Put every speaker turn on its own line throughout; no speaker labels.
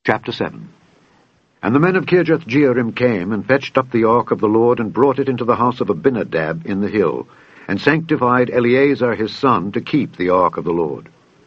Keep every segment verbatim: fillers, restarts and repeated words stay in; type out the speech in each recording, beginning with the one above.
Chapter seven. And the men of Kirjath-jearim came, and fetched up the ark of the Lord, and brought it into the house of Abinadab in the hill, and sanctified Eleazar his son to keep the ark of the Lord.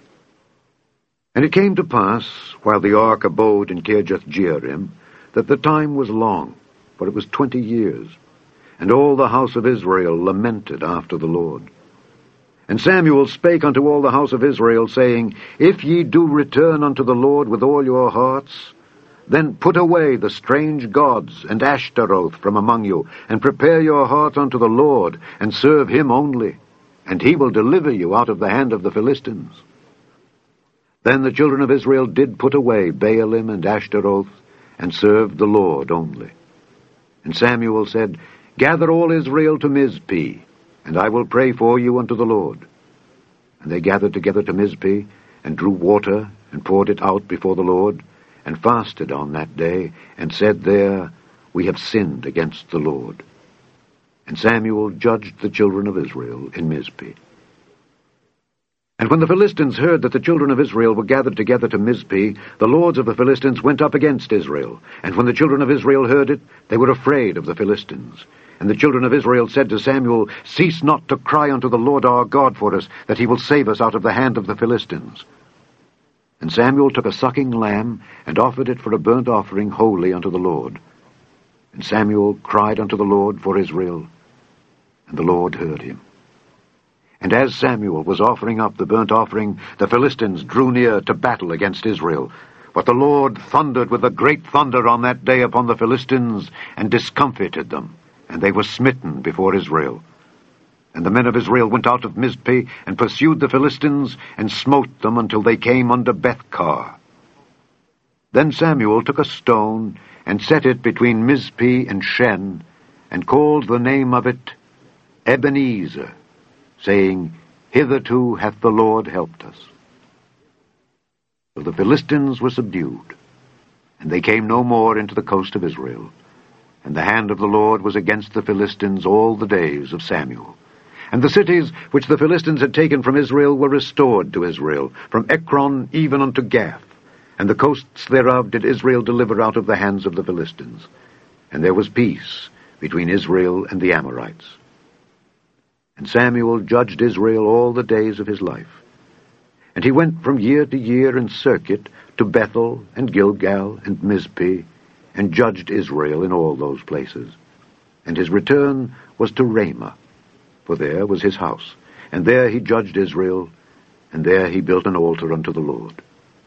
And it came to pass, while the ark abode in Kirjath-jearim, that the time was long, for it was twenty years, and all the house of Israel lamented after the Lord. And Samuel spake unto all the house of Israel, saying, If ye do return unto the Lord with all your hearts, then put away the strange gods and Ashtaroth from among you, and prepare your hearts unto the Lord, and serve him only, and he will deliver you out of the hand of the Philistines. Then the children of Israel did put away Baalim and Ashtaroth, and served the Lord only. And Samuel said, Gather all Israel to Mizpeh, and I will pray for you unto the Lord. And they gathered together to Mizpeh, and drew water, and poured it out before the Lord, and fasted on that day, and said there, We have sinned against the Lord. And Samuel judged the children of Israel in Mizpeh. And when the Philistines heard that the children of Israel were gathered together to Mizpeh, the lords of the Philistines went up against Israel. And when the children of Israel heard it, they were afraid of the Philistines. And the children of Israel said to Samuel, Cease not to cry unto the Lord our God for us, that he will save us out of the hand of the Philistines. And Samuel took a sucking lamb, and offered it for a burnt offering holy unto the Lord. And Samuel cried unto the Lord for Israel, and the Lord heard him. And as Samuel was offering up the burnt offering, the Philistines drew near to battle against Israel. But the Lord thundered with a great thunder on that day upon the Philistines, and discomfited them, and they were smitten before Israel. And the men of Israel went out of Mizpeh, and pursued the Philistines, and smote them until they came unto Bethkar. Then Samuel took a stone, and set it between Mizpeh and Shen, and called the name of it Ebenezer, saying, Hitherto hath the Lord helped us. So the Philistines were subdued, and they came no more into the coast of Israel. And the hand of the Lord was against the Philistines all the days of Samuel. And the cities which the Philistines had taken from Israel were restored to Israel, from Ekron even unto Gath. And the coasts thereof did Israel deliver out of the hands of the Philistines. And there was peace between Israel and the Amorites. And Samuel judged Israel all the days of his life. And he went from year to year in circuit to Bethel and Gilgal and Mizpeh, and judged Israel in all those places. And his return was to Ramah, for there was his house. And there he judged Israel, and there he built an altar unto the Lord.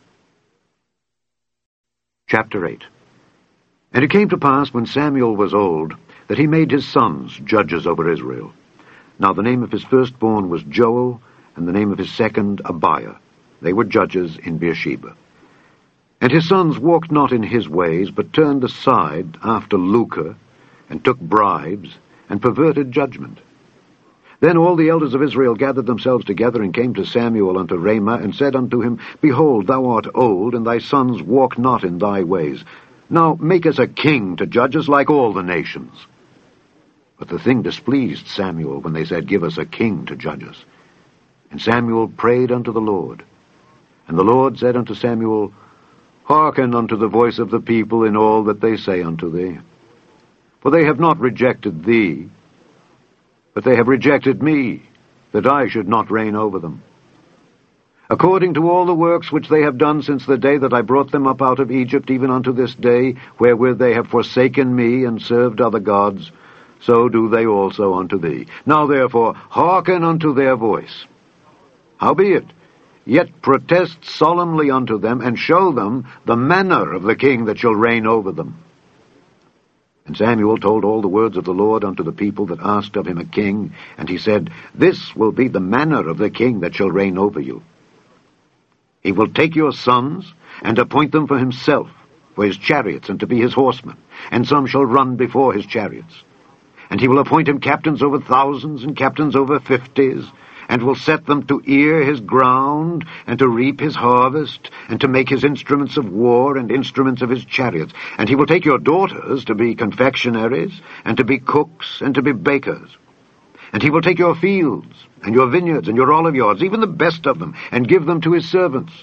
Chapter eight. And it came to pass, when Samuel was old, that he made his sons judges over Israel. Now the name of his firstborn was Joel, and the name of his second Abiah. They were judges in Beersheba. And his sons walked not in his ways, but turned aside after lucre, and took bribes, and perverted judgment. Then all the elders of Israel gathered themselves together, and came to Samuel unto Ramah, and said unto him, Behold, thou art old, and thy sons walk not in thy ways. Now make us a king to judge us like all the nations. But the thing displeased Samuel, when they said, Give us a king to judge us. And Samuel prayed unto the Lord. And the Lord said unto Samuel, Hearken unto the voice of the people in all that they say unto thee. For they have not rejected thee, but they have rejected me, that I should not reign over them. According to all the works which they have done since the day that I brought them up out of Egypt, even unto this day, wherewith they have forsaken me and served other gods, so do they also unto thee. Now therefore hearken unto their voice. Howbeit, yet protest solemnly unto them, and show them the manner of the king that shall reign over them. And Samuel told all the words of the Lord unto the people that asked of him a king, and he said, This will be the manner of the king that shall reign over you. He will take your sons, and appoint them for himself, for his chariots, and to be his horsemen, and some shall run before his chariots. And he will appoint him captains over thousands, and captains over fifties, and will set them to ear his ground, and to reap his harvest, and to make his instruments of war, and instruments of his chariots. And he will take your daughters to be confectionaries, and to be cooks, and to be bakers. And he will take your fields, and your vineyards, and your oliveyards, even the best of them, and give them to his servants.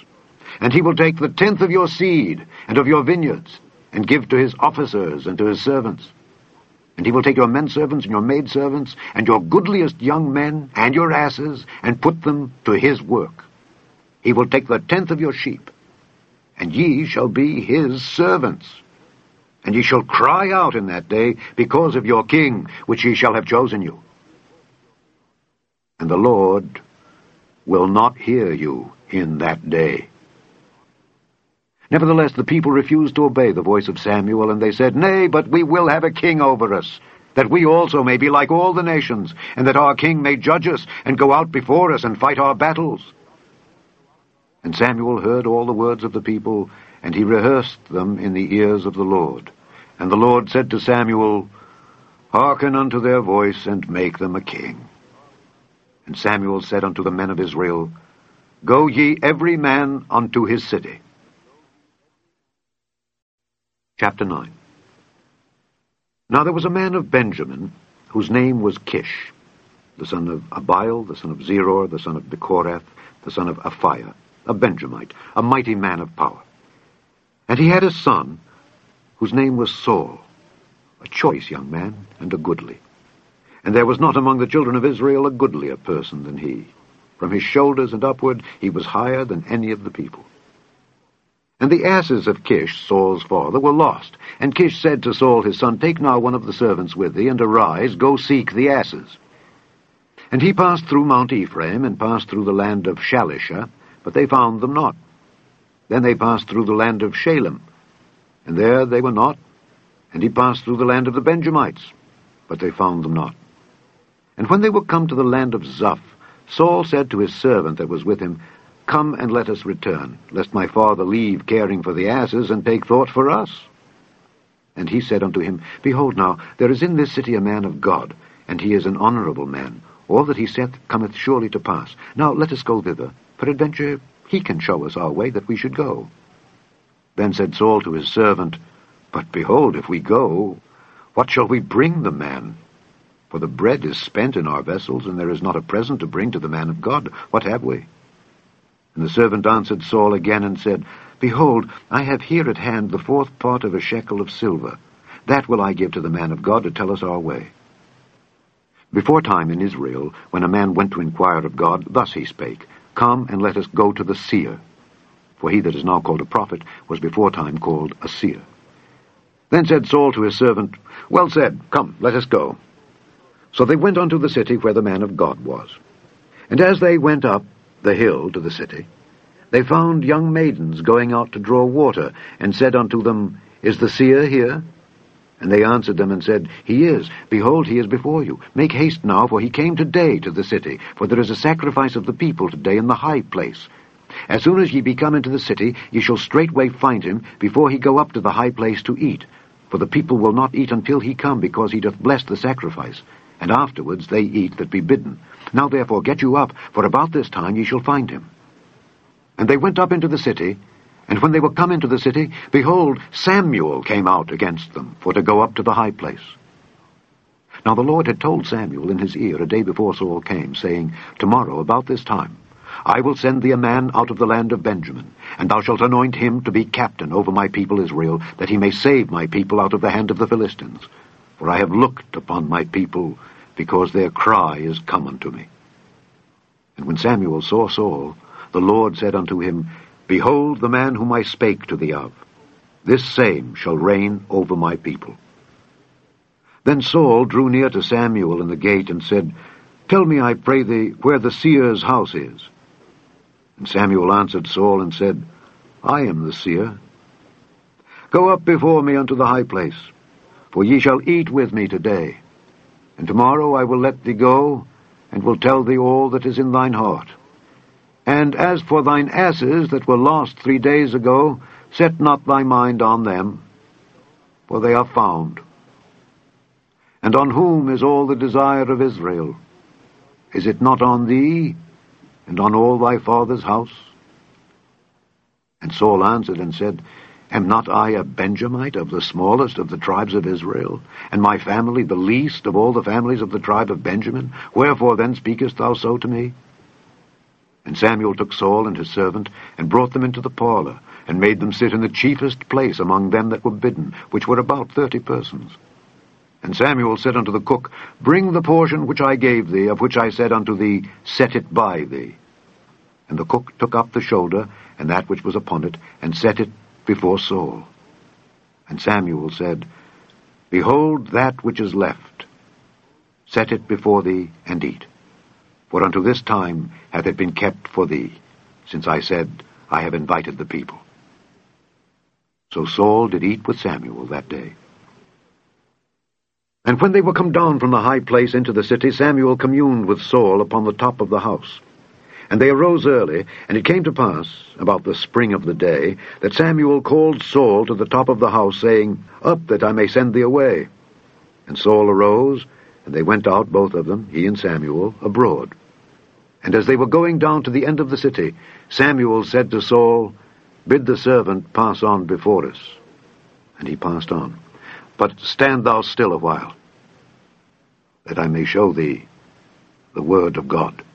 And he will take the tenth of your seed and of your vineyards, and give to his officers and to his servants. And he will take your menservants and your maidservants, and your goodliest young men, and your asses, and put them to his work. He will take the tenth of your sheep, and ye shall be his servants. And ye shall cry out in that day because of your king, which ye shall have chosen you. And the Lord will not hear you in that day. Nevertheless, the people refused to obey the voice of Samuel, and they said, Nay, but we will have a king over us, that we also may be like all the nations, and that our king may judge us, and go out before us, and fight our battles. And Samuel heard all the words of the people, and he rehearsed them in the ears of the Lord. And the Lord said to Samuel, Hearken unto their voice, and make them a king. And Samuel said unto the men of Israel, Go ye every man unto his city. Chapter nine. Now there was a man of Benjamin, whose name was Kish, the son of Abiel, the son of Zeror, the son of Bechorath, the son of Aphiah, a Benjamite, a mighty man of power. And he had a son, whose name was Saul, a choice young man, and a goodly. And there was not among the children of Israel a goodlier person than he. From his shoulders and upward he was higher than any of the people. And the asses of Kish, Saul's father, were lost. And Kish said to Saul his son, Take now one of the servants with thee, and arise, go seek the asses. And he passed through Mount Ephraim, and passed through the land of Shalisha, but they found them not. Then they passed through the land of Shalem, and there they were not. And he passed through the land of the Benjamites, but they found them not. And when they were come to the land of Zuph, Saul said to his servant that was with him, Come and let us return, lest my father leave caring for the asses, and take thought for us. And he said unto him, Behold now, there is in this city a man of God, and he is an honourable man. All that he saith cometh surely to pass. Now let us go thither. Peradventure he can show us our way that we should go. Then said Saul to his servant, But behold, if we go, what shall we bring the man? For the bread is spent in our vessels, and there is not a present to bring to the man of God. What have we? And the servant answered Saul again, and said, Behold, I have here at hand the fourth part of a shekel of silver. That will I give to the man of God to tell us our way. Before time in Israel, when a man went to inquire of God, thus he spake, Come and let us go to the seer. For he that is now called a prophet was before time called a seer. Then said Saul to his servant, Well said, come, let us go. So they went unto the city where the man of God was. And as they went up the hill to the city, they found young maidens going out to draw water, and said unto them, Is the seer here? And they answered them and said, He is. Behold, he is before you. Make haste now, for he came today to the city, for there is a sacrifice of the people today in the high place. As soon as ye be come into the city, ye shall straightway find him, before he go up to the high place to eat. For the people will not eat until he come, because he doth bless the sacrifice. And afterwards they eat that be bidden. Now therefore get you up, for about this time ye shall find him. And they went up into the city, and when they were come into the city, behold, Samuel came out against them, for to go up to the high place. Now the Lord had told Samuel in his ear a day before Saul came, saying, Tomorrow, about this time, I will send thee a man out of the land of Benjamin, and thou shalt anoint him to be captain over my people Israel, that he may save my people out of the hand of the Philistines. For I have looked upon my people, because their cry is come unto me. And when Samuel saw Saul, the Lord said unto him, Behold the man whom I spake to thee of. This same shall reign over my people. Then Saul drew near to Samuel in the gate, and said, Tell me, I pray thee, where the seer's house is. And Samuel answered Saul, and said, I am the seer. Go up before me unto the high place, for ye shall eat with me today. And tomorrow I will let thee go, and will tell thee all that is in thine heart. And as for thine asses that were lost three days ago, set not thy mind on them, for they are found. And on whom is all the desire of Israel? Is it not on thee, and on all thy father's house? And Saul answered and said, Am not I a Benjamite of the smallest of the tribes of Israel, and my family the least of all the families of the tribe of Benjamin? Wherefore then speakest thou so to me? And Samuel took Saul and his servant, and brought them into the parlour, and made them sit in the chiefest place among them that were bidden, which were about thirty persons. And Samuel said unto the cook, Bring the portion which I gave thee, of which I said unto thee, Set it by thee. And the cook took up the shoulder, and that which was upon it, and set it before Saul. And Samuel said, Behold that which is left. Set it before thee, and eat. For unto this time hath it been kept for thee, since I said, I have invited the people. So Saul did eat with Samuel that day. And when they were come down from the high place into the city, Samuel communed with Saul upon the top of the house. And they arose early, and it came to pass, about the spring of the day, that Samuel called Saul to the top of the house, saying, Up, that I may send thee away. And Saul arose, and they went out, both of them, he and Samuel, abroad. And as they were going down to the end of the city, Samuel said to Saul, Bid the servant pass on before us. And he passed on. But stand thou still a while, that I may show thee the word of God.